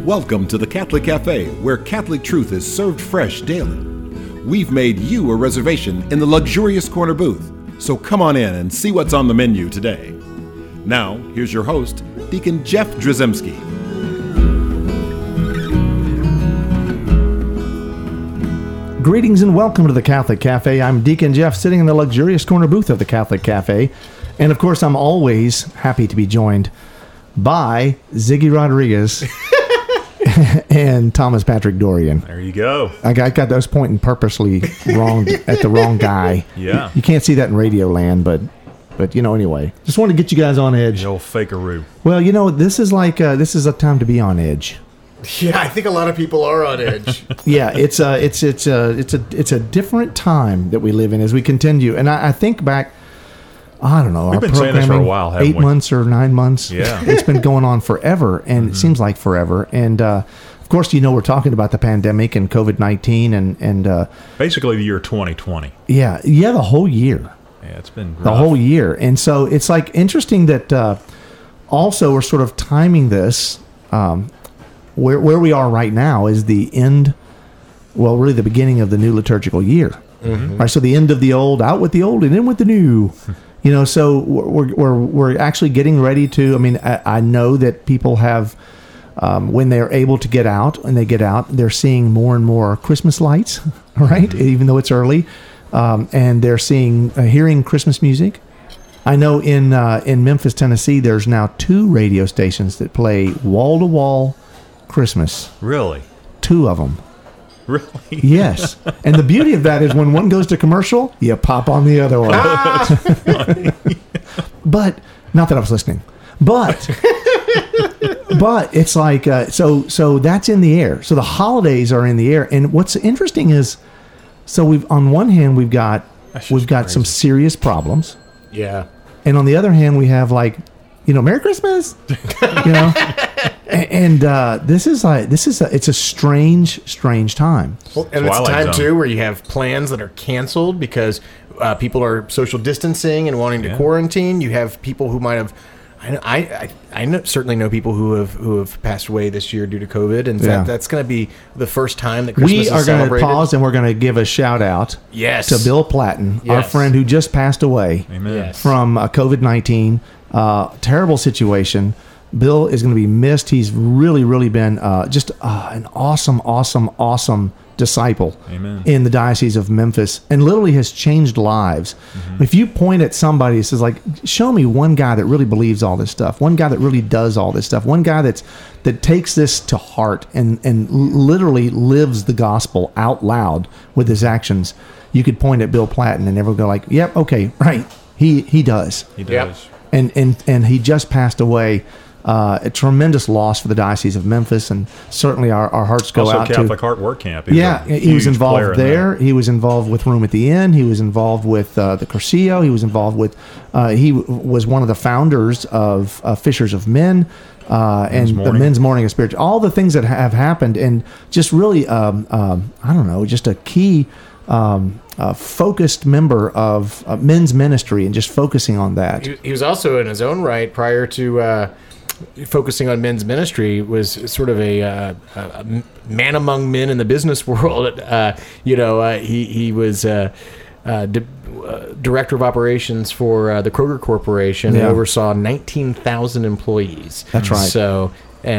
Welcome to the Catholic Cafe, where Catholic truth is served fresh daily. We've made you a reservation in the luxurious corner booth, so come on in and see what's on the menu today. Now, here's your host, Deacon Jeff Drzymski. Greetings and welcome to the Catholic Cafe. I'm Deacon Jeff, sitting in the luxurious corner booth of the Catholic Cafe. And of course, I'm always happy to be joined by Ziggy Rodriguez and Thomas Patrick Dorian. There you go. I got those pointing purposely wrong at the wrong guy. Yeah. You can't see that in radio land, but you know, anyway. Just wanted to get you guys on edge. The old fakeroo. Well, you know, this is a time to be on edge. Yeah, I think a lot of people are on edge. Yeah, it's a different time that we live in as we continue. And I think back, I don't know, we've been saying this for a while, haven't 8 we? months or 9 months. Yeah. It's been going on forever, and it seems like forever. And of course, you know, we're talking about the pandemic and COVID-19 and basically the year 2020. Yeah, the whole year. Yeah, it's been rough. The whole year. And so it's like interesting that also we're sort of timing this. Where we are right now is the end, well, really the beginning of the new liturgical year. Mm-hmm. Right, so the end of the old, out with the old, and in with the new. You know, so we're actually getting ready to. I mean, I know that people have, when they're able to get out, and they get out, they're seeing more and more Christmas lights. Right, mm-hmm. Even though it's early, and they're hearing Christmas music. I know in Memphis, Tennessee, there's now 2 radio stations that play wall to wall Christmas. Really? 2 of them. Really? Yes. And the beauty of that is when one goes to commercial, you pop on the other one. But, not that I was listening. But it's like, so that's in the air. So the holidays are in the air. And what's interesting is, so on one hand, we've got some serious problems. Yeah. And on the other hand, we have Merry Christmas, and it's a strange time. Well, and it's a time too where you have plans that are canceled because people are social distancing and wanting to quarantine. You have people who might have, certainly know people who have passed away this year due to COVID, and that's going to be the first time that Christmas is celebrated. We are going to pause and we're going to give a shout out to Bill Platten, our friend who just passed away from COVID-19. Terrible situation. Bill is going to be missed. He's really, really been just an awesome disciple in the Diocese of Memphis, and literally has changed lives. Mm-hmm. If you point at somebody who says, show me one guy that really believes all this stuff, one guy that really does all this stuff, one guy that takes this to heart and literally lives the gospel out loud with his actions, you could point at Bill Platten and everyone go yep, okay, right. He does. He does. Yep. And he just passed away. A tremendous loss for the Diocese of Memphis, and certainly our hearts go out to Catholic Heart Work Camp. He was involved there. He was involved with Room at the Inn. He was involved with the Curcio. He was involved with. He was one of the founders of Fishers of Men and the Men's Morning of Spirit. All the things that have happened, and just really, just a key. Focused member of men's ministry, and just focusing on that. He was also in his own right, prior to focusing on men's ministry, was sort of a man among men in the business world. He was director of operations for the Kroger Corporation, and oversaw 19,000 employees. That's right. So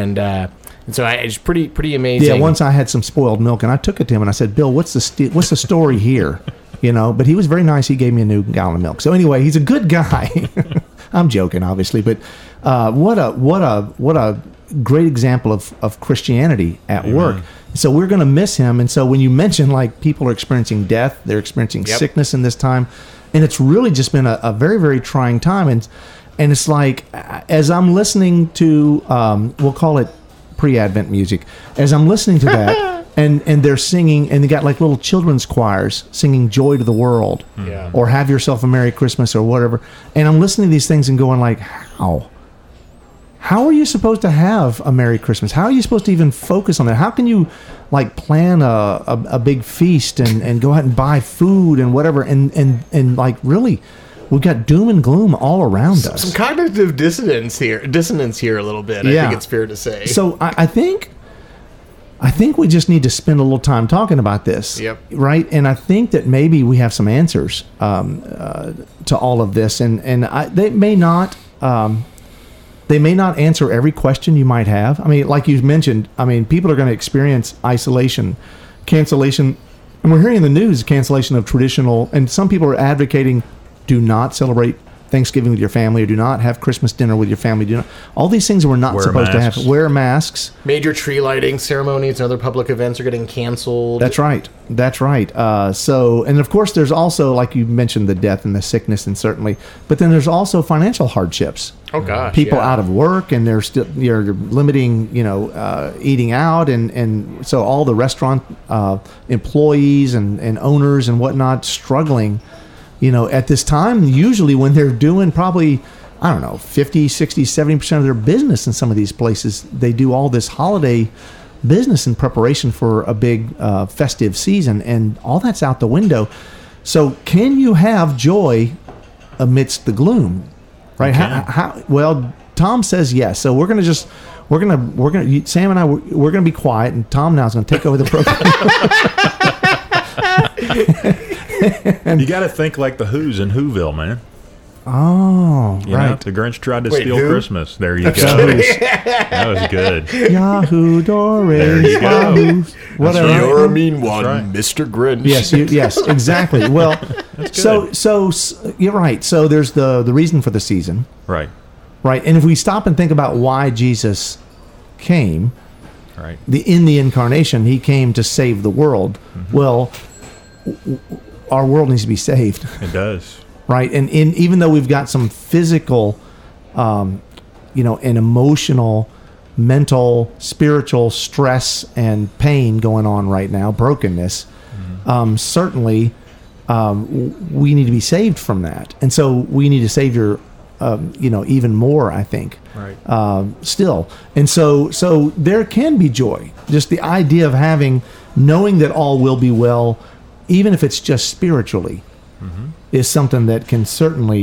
it's pretty amazing. Yeah, once I had some spoiled milk, and I took it to him, and I said, Bill, what's the story here? But he was very nice. He gave me a new gallon of milk. So anyway, he's a good guy. I'm joking, obviously, but what a great example of Christianity at work. So we're going to miss him. And so when you mention people are experiencing death, they're experiencing sickness in this time, and it's really just been a very, very trying time. And it's as I'm listening to, we'll call it pre-Advent music, as I'm listening to that, and they're singing, and they got little children's choirs singing "Joy to the World," or "Have Yourself a Merry Christmas," or whatever. And I'm listening to these things and going how are you supposed to have a Merry Christmas? How are you supposed to even focus on that? How can you plan a big feast and go out and buy food and whatever and really? We've got doom and gloom all around us. Some cognitive dissonance here a little bit. I think it's fair to say. So I think I think we just need to spend a little time talking about this. Yep. Right. And I think that maybe we have some answers to all of this, and they may not. They may not answer every question you might have. I mean, like you mentioned, people are going to experience isolation, cancellation, and we're hearing in the news cancellation of traditional, and some people are advocating do not celebrate Thanksgiving with your family, or do not have Christmas dinner with your family. Do not, all these things we're not supposed to have. Wear masks. Major tree lighting ceremonies and other public events are getting canceled. That's right. And of course, there's also, like you mentioned, the death and the sickness, and certainly, but then there's also financial hardships. Oh gosh, people out of work, and they're still you're limiting, eating out, and so all the restaurant employees and owners and whatnot struggling. At this time, usually when they're doing probably, 50, 60, 70% of their business in some of these places, they do all this holiday business in preparation for a big festive season, and all that's out the window. So can you have joy amidst the gloom? Right? How, well, Tom says yes. So we're going to Sam and I, we're going to be quiet, and Tom now is going to take over the program. You got to think like the Who's in Whoville, man. Oh, right. The Grinch tried to steal who? Christmas. There you go. That was good. Yahoo, Doris. There you go. Yahoo. Whatever. You're a mean one, right. Mr. Grinch. Yes, exactly. Well, so you're right. So there's the reason for the season. Right. Right. And if we stop and think about why Jesus came, right, in the incarnation, he came to save the world. Mm-hmm. Well, our world needs to be saved. It does. Right. And even though we've got some physical, and emotional, mental, spiritual stress and pain going on right now, brokenness, certainly we need to be saved from that. And so we need a Savior, even more, I think. Right. Still. And so there can be joy. Just the idea of knowing that all will be well, even if it's just spiritually, is something that can certainly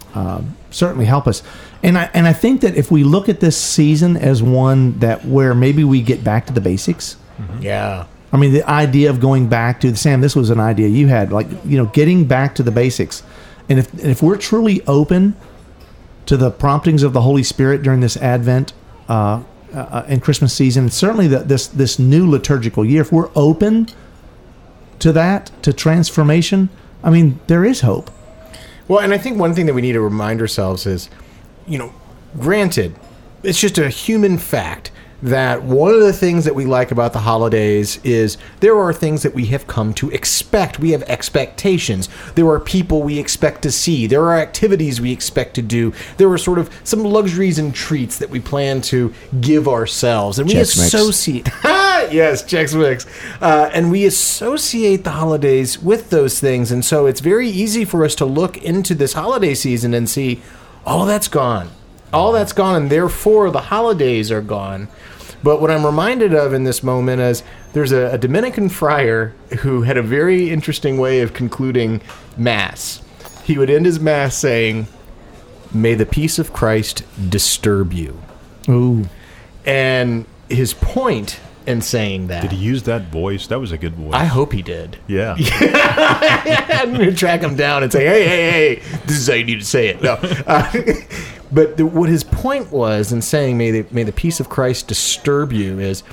help us. And I think that if we look at this season as one where maybe we get back to the basics. Yeah. I mean, the idea of going back to, Sam, this was an idea you had, getting back to the basics. And if we're truly open to the promptings of the Holy Spirit during this Advent and Christmas season, certainly this new liturgical year, if we're open to that, to transformation, there is hope. Well, and I think one thing that we need to remind ourselves is, granted, it's just a human fact that one of the things that we like about the holidays is there are things that we have come to expect. We have expectations. There are people we expect to see. There are activities we expect to do. There are sort of some luxuries and treats that we plan to give ourselves. And we associate... Yes, Chex Mix. And we associate the holidays with those things. And so it's very easy for us to look into this holiday season and see, all that's gone. All that's gone, and therefore the holidays are gone. But what I'm reminded of in this moment is there's a Dominican friar who had a very interesting way of concluding Mass. He would end his Mass saying, "May the peace of Christ disturb you." Ooh. And his point in saying that... Did he use that voice? That was a good voice. I hope he did. Yeah. I'm going to track him down and say, hey, this is how you need to say it. No. But what his point was in saying, may the peace of Christ disturb you, is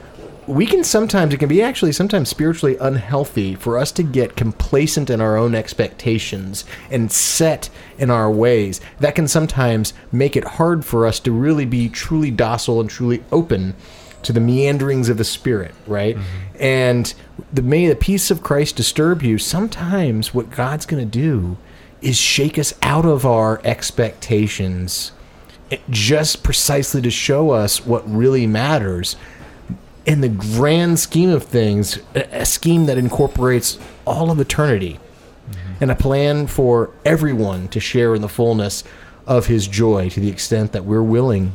it can be actually sometimes spiritually unhealthy for us to get complacent in our own expectations and set in our ways. That can sometimes make it hard for us to really be truly docile and truly open to the meanderings of the Spirit, right? Mm-hmm. And may the peace of Christ disturb you. Sometimes what God's going to do is shake us out of our expectations, just precisely to show us what really matters in the grand scheme of things, a scheme that incorporates all of eternity, and a plan for everyone to share in the fullness of his joy to the extent that we're willing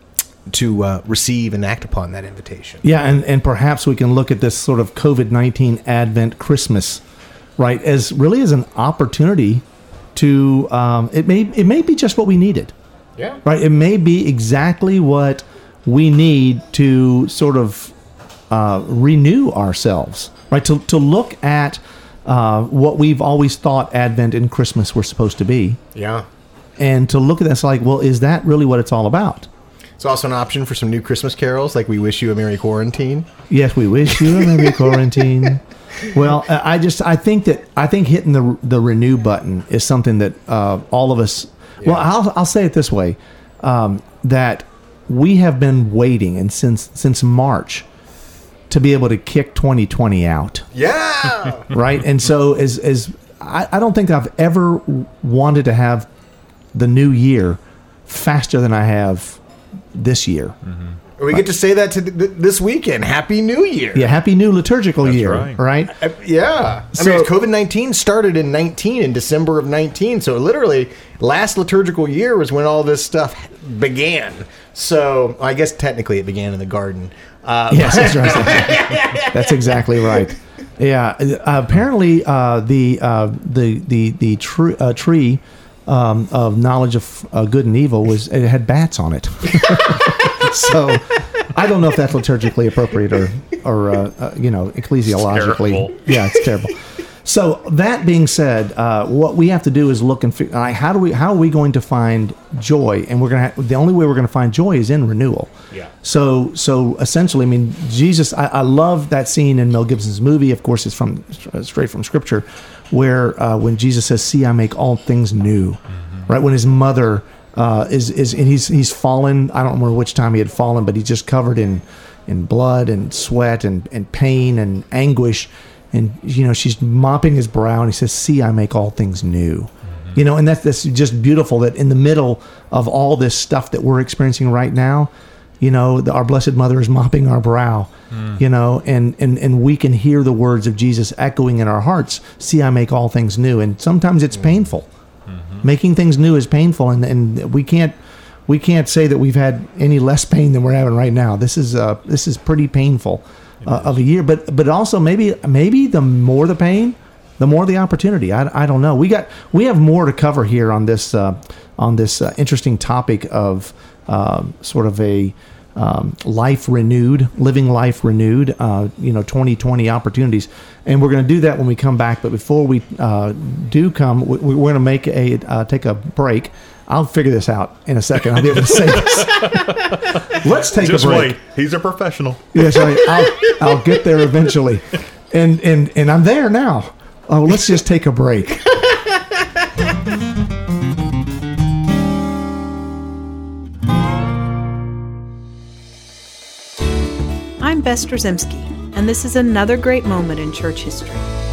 to receive and act upon that invitation. Yeah, and perhaps we can look at this sort of COVID-19 Advent Christmas, right, as really as an opportunity to, it may be just what we needed. Yeah. Right? It may be exactly what we need to sort of renew ourselves, right? To look at what we've always thought Advent and Christmas were supposed to be, Yeah. and to look at this like, well, is that really what it's all about? It's also an option for some new Christmas carols, like "We Wish You a Merry Quarantine." Yes, we wish you a Merry Quarantine. Well, I think hitting the renew button is something that all of us. Yeah. Well, I'll say it this way, that we have been waiting and since March to be able to kick 2020 out. Yeah. Right, and so as I don't think I've ever wanted to have the new year faster than I have this year. Mm-hmm. We get to say that to this weekend. Happy New Year. Yeah, happy new liturgical year, right? Yeah. I mean, COVID-19 started in December of 19. So literally, last liturgical year was when all this stuff began. So I guess technically it began in the garden. Yes, that's right. That's exactly right. Yeah. Apparently, the tree of knowledge of good and evil it had bats on it. So I don't know if that's liturgically appropriate or ecclesiologically. It's terrible. So that being said, what we have to do is look and figure how are we going to find joy? And the only way we're going to find joy is in renewal. Yeah. So essentially, I mean, Jesus. I love that scene in Mel Gibson's movie. Of course, it's straight from Scripture, where when Jesus says, "See, I make all things new," right? When his mother and he's fallen. I don't remember which time he had fallen, but he's just covered in blood and sweat and pain and anguish. And, she's mopping his brow, and he says, "See, I make all things new." Mm-hmm. And that's just beautiful that in the middle of all this stuff that we're experiencing right now, our Blessed Mother is mopping our brow, and we can hear the words of Jesus echoing in our hearts, "See, I make all things new." And sometimes it's painful. Mm-hmm. Making things new is painful, and we can't say that we've had any less pain than we're having right now. This is pretty painful. Of a year, but also maybe the more the pain, the more the opportunity. I don't know. We have more to cover here on this interesting topic of sort of a living life renewed. 2020 opportunities, and we're going to do that when we come back. But before we do come, we're going to make take a break. I'll figure this out in a second. I'll be able to say this. Let's take a break. Wait. He's a professional. Yes, I'll get there eventually. And I'm there now. Oh, let's just take a break. I'm Bess Drzymski, and this is another great moment in church history.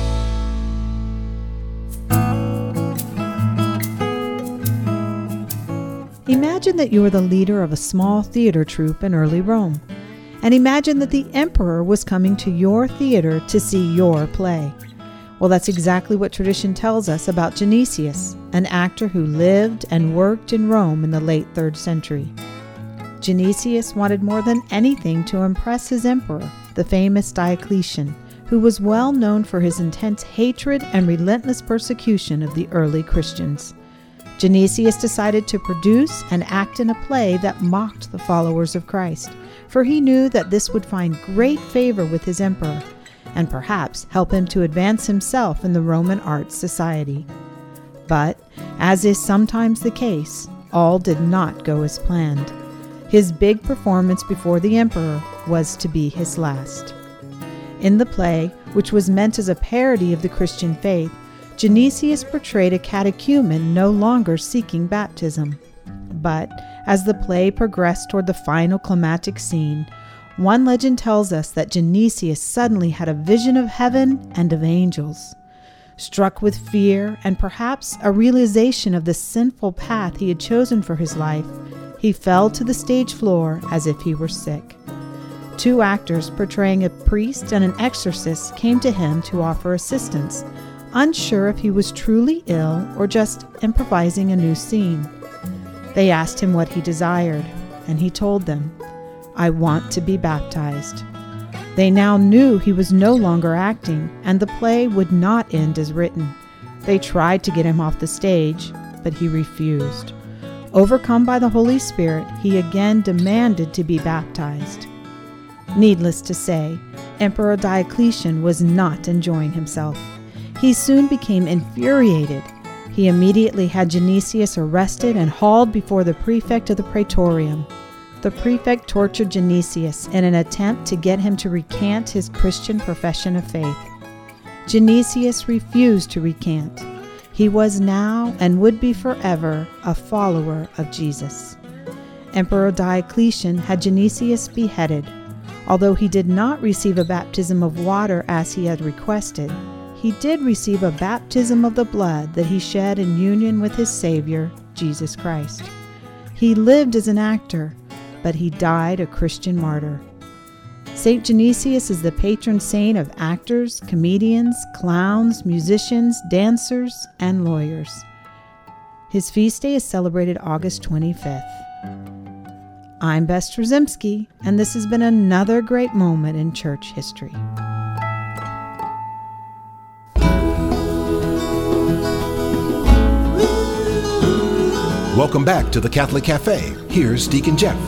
Imagine that you are the leader of a small theater troupe in early Rome, and imagine that the emperor was coming to your theater to see your play. Well, that's exactly what tradition tells us about Genesius, an actor who lived and worked in Rome in the late 3rd century. Genesius wanted more than anything to impress his emperor, the famous Diocletian, who was well known for his intense hatred and relentless persecution of the early Christians. Genesius decided to produce and act in a play that mocked the followers of Christ, for he knew that this would find great favor with his emperor, and perhaps help him to advance himself in the Roman art society. But, as is sometimes the case, all did not go as planned. His big performance before the emperor was to be his last. In the play, which was meant as a parody of the Christian faith, Genesius portrayed a catechumen no longer seeking baptism. But as the play progressed toward the final climactic scene, one legend tells us that Genesius suddenly had a vision of heaven and of angels. Struck with fear and perhaps a realization of the sinful path he had chosen for his life, he fell to the stage floor as if he were sick. 2 actors portraying a priest and an exorcist came to him to offer assistance, unsure if he was truly ill or just improvising a new scene. They asked him what he desired, and he told them, "I want to be baptized." They now knew he was no longer acting, and the play would not end as written. They tried to get him off the stage, but he refused. Overcome by the Holy Spirit, he again demanded to be baptized. Needless to say, Emperor Diocletian was not enjoying himself. He soon became infuriated. He immediately had Genesius arrested and hauled before the prefect of the praetorium. The prefect tortured Genesius in an attempt to get him to recant his Christian profession of faith. Genesius refused to recant. He was now and would be forever a follower of Jesus. Emperor Diocletian had Genesius beheaded. Although he did not receive a baptism of water as he had requested, he did receive a baptism of the blood that he shed in union with his Savior, Jesus Christ. He lived as an actor, but he died a Christian martyr. Saint Genesius is the patron saint of actors, comedians, clowns, musicians, dancers, and lawyers. His feast day is celebrated August 25th. I'm Bess Trzymski, and this has been another great moment in church history. Welcome back to the Catholic Cafe. Here's Deacon Jeff.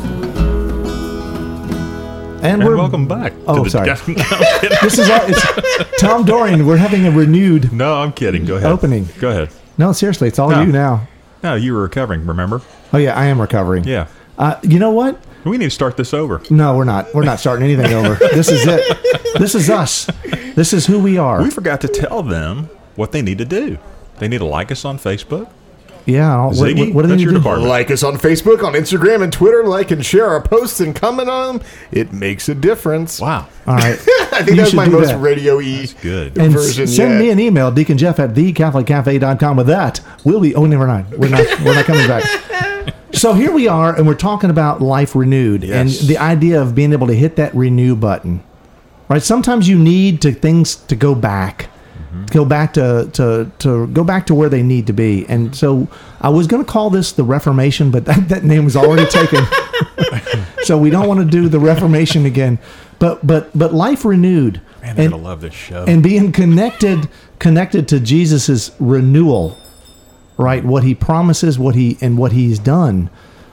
And welcome back. Oh, to the, sorry. No, I'm kidding. This is it's Tom Dorian. We're having a renewed No, I'm kidding. Go ahead. opening. Go ahead. No, seriously, it's all No. you now. No, you were recovering, remember? Oh yeah, I am recovering. Yeah. You know what? We need to start this over. No, we're not. We're not starting anything over. This is it. This is us. This is who we are. We forgot to tell them what they need to do. They need to like us on Facebook. Yeah. Ziggy, What do that's they your do? department. Like us on Facebook, on Instagram, and Twitter. Like and share our posts and comment on them. It makes a difference. Wow. All right. I think You that was should my do most that. radio-y Good. And version send yet. me an email, deaconjeff@thecatholiccafe.com. With that, we'll be. Oh no, we're not. We're not coming back. So here we are, and we're talking about life renewed, Yes. and the idea of being able to hit that renew button. Right. Sometimes you need things to go back. Go back to go back to where they need to be. And so I was going to call this the Reformation, but that name was already taken. So we don't want to do the Reformation again. But life renewed. Man, they're going to love this show. And being connected to Jesus's renewal, right? What he promises, what he's done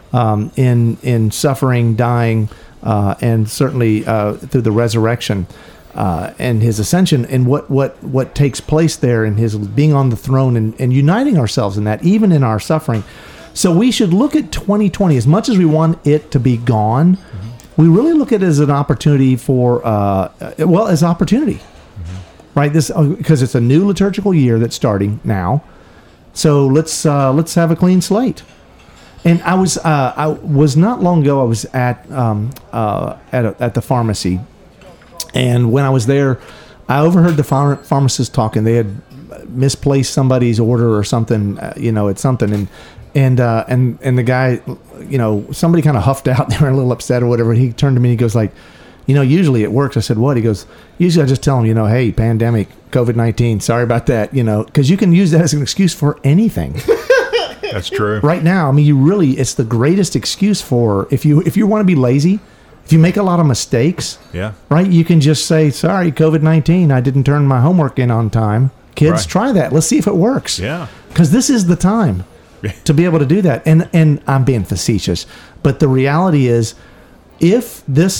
in suffering, dying, and certainly through the resurrection. And his ascension, and what takes place there, and his being on the throne, and uniting ourselves in that, even in our suffering. So we should look at 2020 as much as we want it to be gone. Mm-hmm. We really look at it as an opportunity for, as opportunity, right? This because it's a new liturgical year that's starting now. So let's have a clean slate. And I was not long ago. I was at the pharmacy. And when I was there, I overheard the pharmacist talking. They had misplaced somebody's order or something, at something, and the guy, somebody kind of huffed out. They were a little upset or whatever. And he turned to me and he goes like, usually it works. I said, what? He goes, usually I just tell them, hey, pandemic, COVID-19. Sorry about that, because you can use that as an excuse for anything. That's true. Right now, I mean, it's the greatest excuse for if you want to be lazy. If you make a lot of mistakes, Yeah. right, you can just say, sorry, COVID-19, I didn't turn my homework in on time. Kids, Right. try that. Let's see if it works. Yeah. Because this is the time to be able to do that. And I'm being facetious, but the reality is because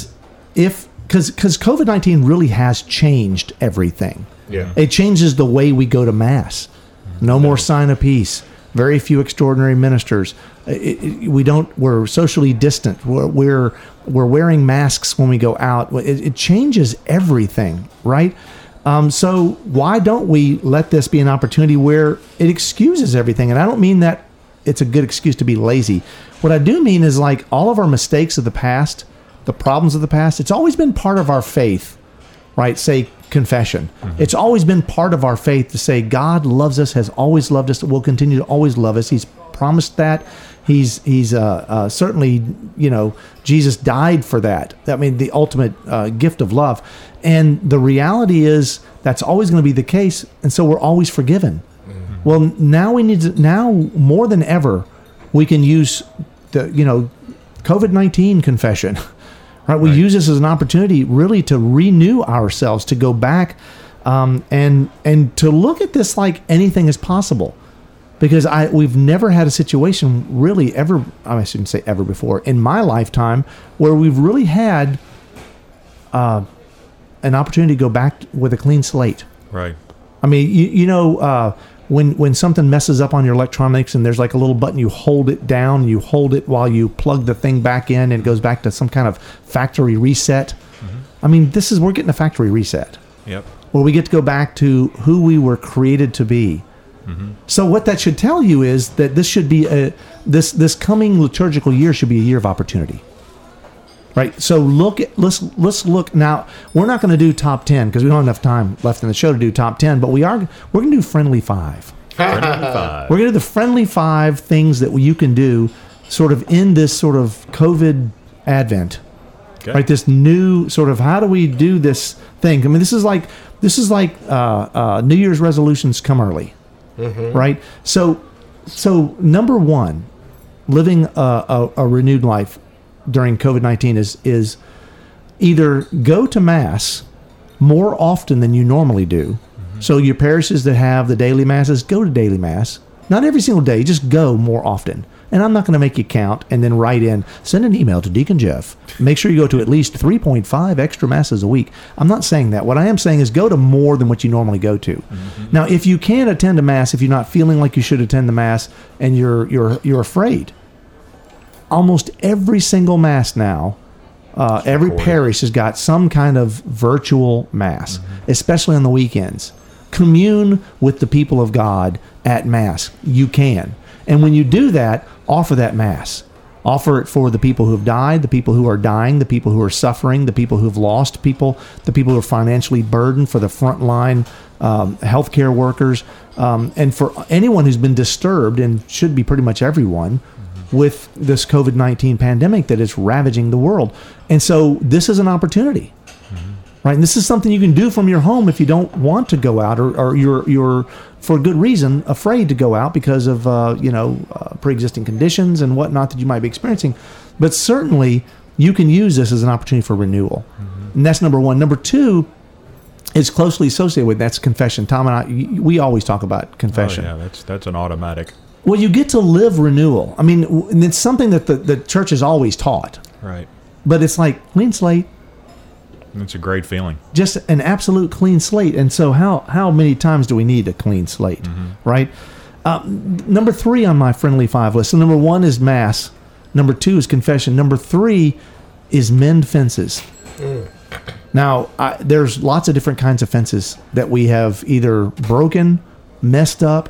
COVID-19 really has changed everything. Yeah. It changes the way we go to Mass. No more sign of peace. Very few extraordinary ministers. We're socially distant. We're wearing masks when we go out. It changes everything, right? So why don't we let this be an opportunity where it excuses everything? And I don't mean that it's a good excuse to be lazy. What I do mean is like all of our mistakes of the past, the problems of the past, it's always been part of our faith, right? Say confession. Mm-hmm. It's always been part of our faith to say God loves us, has always loved us, will continue to always love us. He's promised that. He's certainly, Jesus died for that. I mean, the ultimate gift of love. And the reality is that's always going to be the case. And so we're always forgiven. Mm-hmm. Well, now more than ever, we can use the, COVID-19 confession. Right? We use this as an opportunity really to renew ourselves, to go back and to look at this like anything is possible. Because we've never had a situation really ever, I shouldn't say ever before, in my lifetime where we've really had an opportunity to go back with a clean slate. Right. I mean, when something messes up on your electronics and there's like a little button, you hold it down, you hold it while you plug the thing back in, and it goes back to some kind of factory reset. I mean, we're getting a factory reset. Yep. Where we get to go back to who we were created to be. So what that should tell you is that this should be this coming liturgical year should be a year of opportunity. Right. So let's look now. We're not going to do top 10 because we don't have enough time left in the show to do top 10, but we're going to do friendly 5. Friendly 5. We're going to do the friendly 5 things that you can do sort of in this sort of COVID advent. Okay. Right. This new sort of, how do we do this thing? I mean, this is like New Year's resolutions come early. Right. So number one, living a renewed life during COVID-19 is either go to Mass more often than you normally do. So your parishes that have the daily Masses, go to daily Mass. Not every single day, just go more often. And I'm not going to make you count and then write in, send an email to Deacon Jeff. Make sure you go to at least 3.5 extra Masses a week. I'm not saying that. What I am saying is go to more than what you normally go to. Now, if you can't attend a Mass, if you're not feeling like you should attend the Mass and you're afraid, almost every single Mass now, every parish has got some kind of virtual Mass, especially on the weekends. Commune with the people of God at Mass. You can. And when you do that, offer that Mass. Offer it for the people who have died, the people who are dying, the people who are suffering, the people who have lost people, the people who are financially burdened, for the frontline healthcare workers, and for anyone who's been disturbed, and should be pretty much everyone, with this COVID-19 pandemic that is ravaging the world. And so this is an opportunity. Right, and this is something you can do from your home if you don't want to go out, or you're for good reason afraid to go out because of pre-existing conditions and whatnot that you might be experiencing. But certainly you can use this as an opportunity for renewal, and that's number one. Number two is closely associated with that's confession. Tom and I, we always talk about confession. Oh, yeah, that's an automatic. Well, you get to live renewal. I mean, and it's something that the church has always taught. Right. But it's like clean slate. It's a great feeling. Just an absolute clean slate. And so how many times do we need a clean slate, right? Number 3 on my friendly 5 list. So number 1 is Mass. Number 2 is confession. Number 3 is mend fences. Now, there's lots of different kinds of fences that we have either broken, messed up,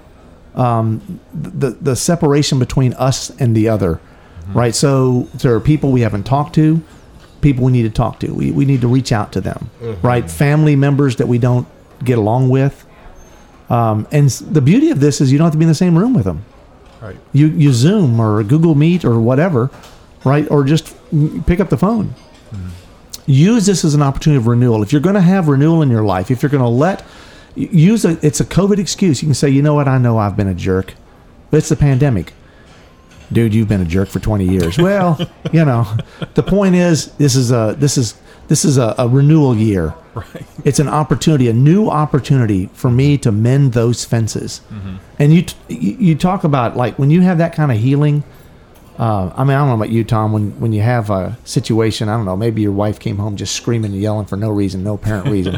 the separation between us and the other, right? So there are people we haven't talked to, people we need to talk to. We need to reach out to them, right? Family members that we don't get along with. And the beauty of this is you don't have to be in the same room with them. Right. You Zoom or Google Meet or whatever, right? Or just pick up the phone. Use this as an opportunity of renewal. If you're going to have renewal in your life, if you're going to it's a COVID excuse. You can say, you know what? I know I've been a jerk, but it's the pandemic. Dude, you've been a jerk for 20 years. Well, the point is, this is a renewal year. Right. It's an opportunity, a new opportunity for me to mend those fences. And you talk about, like, when you have that kind of healing. I don't know about you, Tom, when you have a situation, I don't know, maybe your wife came home just screaming and yelling for no reason, no apparent reason,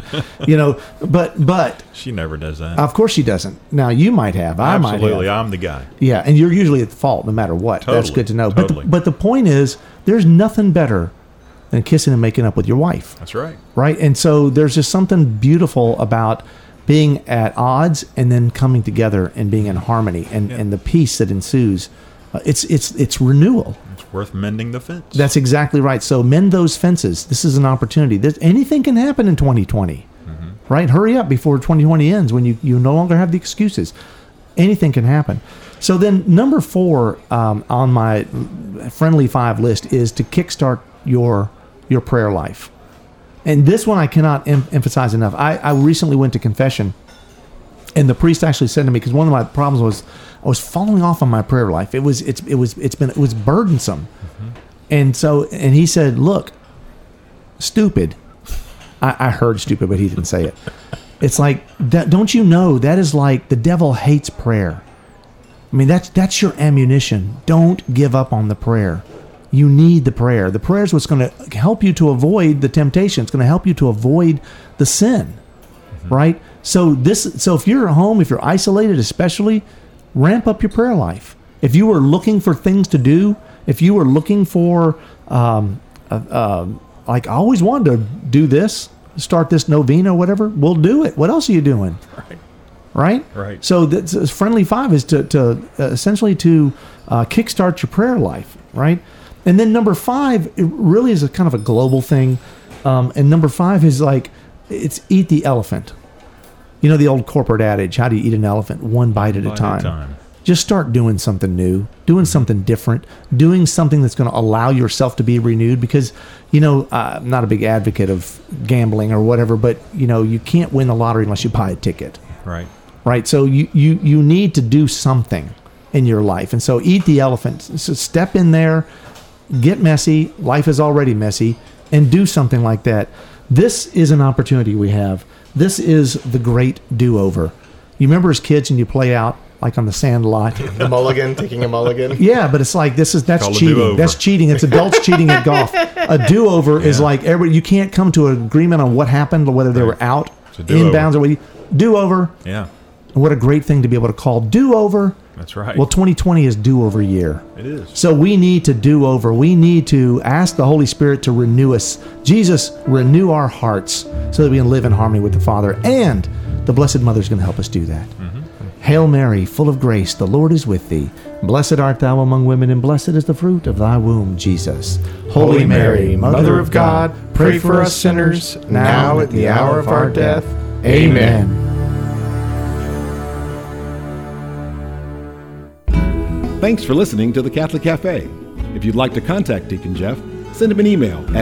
but she never does that. Of course she doesn't. Now you might have, I might have. Absolutely, I'm the guy. Yeah, and you're usually at fault no matter what. Totally, that's good to know. Totally. But the point is, there's nothing better than kissing and making up with your wife. That's right. Right? And so there's just something beautiful about being at odds and then coming together and being in harmony and the peace that ensues. It's renewal. It's worth mending the fence. That's exactly right. So mend those fences. This is an opportunity. Anything can happen in 2020, right? Hurry up before 2020 ends when you no longer have the excuses. Anything can happen. So then number 4 on my friendly 5 list is to kickstart your prayer life. And this one I cannot emphasize enough. I recently went to confession, and the priest actually said to me, because one of my problems was I was falling off on my prayer life. It was burdensome. And he said, look, stupid. I heard stupid, but he didn't say it. It's like, that, don't you know, that is like the devil hates prayer. I mean, that's your ammunition. Don't give up on the prayer. You need the prayer. The prayer is what's going to help you to avoid the temptation. It's going to help you to avoid the sin, right? So if you're at home, if you're isolated especially, ramp up your prayer life. If you were looking for things to do, if you were looking for, like I always wanted to do this, start this novena or whatever, we'll do it. What else are you doing? Right? So Friendly Five is to essentially to kickstart your prayer life, right? And then number 5, it really is a kind of a global thing. And number 5 is like, it's eat the elephant. You know the old corporate adage, how do you eat an elephant? One bite at a time. Just start doing something new, doing something different, doing something that's going to allow yourself to be renewed. Because, I'm not a big advocate of gambling or whatever, but, you can't win the lottery unless you buy a ticket. Right. So you need to do something in your life. And so eat the elephant. So step in there, get messy. Life is already messy, and do something like that. This is an opportunity we have. This is the great do-over. You remember as kids and you play out like on the sand lot? The mulligan, taking a mulligan. Yeah, but it's like that's cheating. That's cheating. It's adults cheating at golf. A do-over is like you can't come to an agreement on what happened or whether they were out, inbounds, or what. Do-over. Yeah. What a great thing to be able to call do-over. That's right. Well, 2020 is do-over year. It is. So we need to do over. We need to ask the Holy Spirit to renew us. Jesus, renew our hearts so that we can live in harmony with the Father. And the Blessed Mother is going to help us do that. Hail Mary, full of grace, the Lord is with thee. Blessed art thou among women, and blessed is the fruit of thy womb, Jesus. Holy Mary, Mother of God, pray for us sinners, now at the hour of our death. Amen. Thanks for listening to the Catholic Cafe. If you'd like to contact Deacon Jeff, send him an email at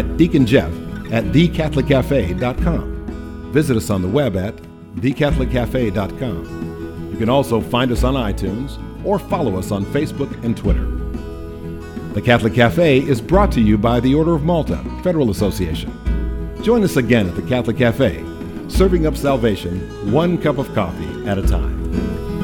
deaconjeff@thecatholiccafe.com. Visit us on the web at thecatholiccafe.com. You can also find us on iTunes or follow us on Facebook and Twitter. The Catholic Cafe is brought to you by the Order of Malta Federal Association. Join us again at the Catholic Cafe, serving up salvation one cup of coffee at a time.